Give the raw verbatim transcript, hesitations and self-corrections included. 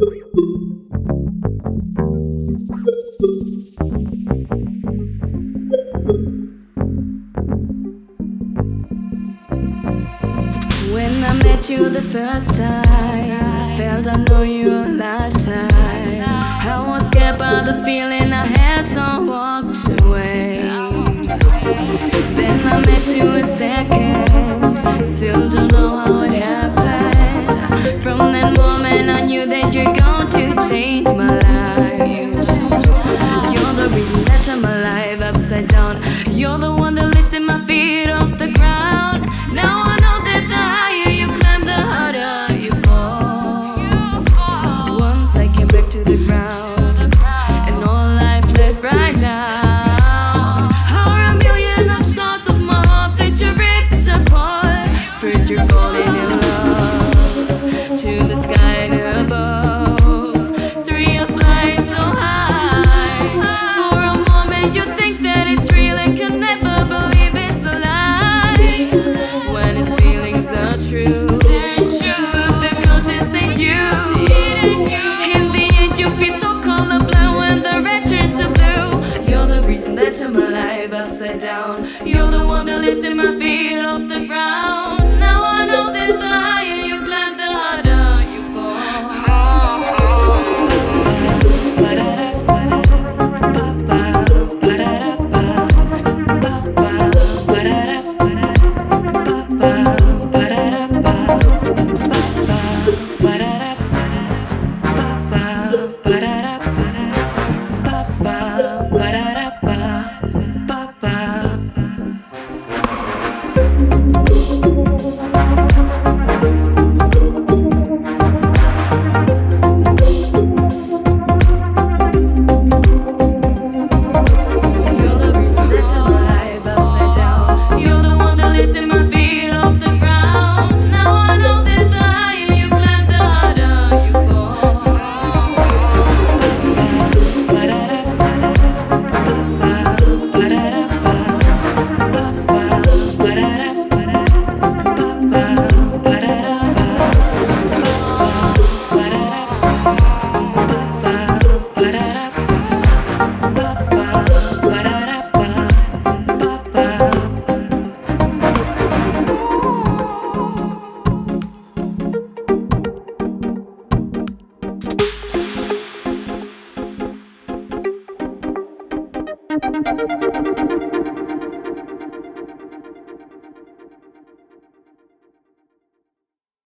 When I met you the first time, I felt I know you a lifetime. I was scared by the feeling I had, so I walked away. Then I met you a second, still don't know how it happened. From that moment I knew that you're going to change my life. You're the reason that turned my life upside down. You're the one that lifted my feet off the ground. Now I know that the higher you climb, the harder you fall. Once I came back to the ground, and all life left right now are a million of shots of my heart that you ripped apart. First you're falling in love, to the sky and above. Three are flying so high. For a moment you think that it's real and can never believe it's a lie. When his feelings are true, but the conscience ain't you. In the end you feel so colorblind when the red turns to blue. You're the reason that turned my life upside down. You're the one that lifted my feet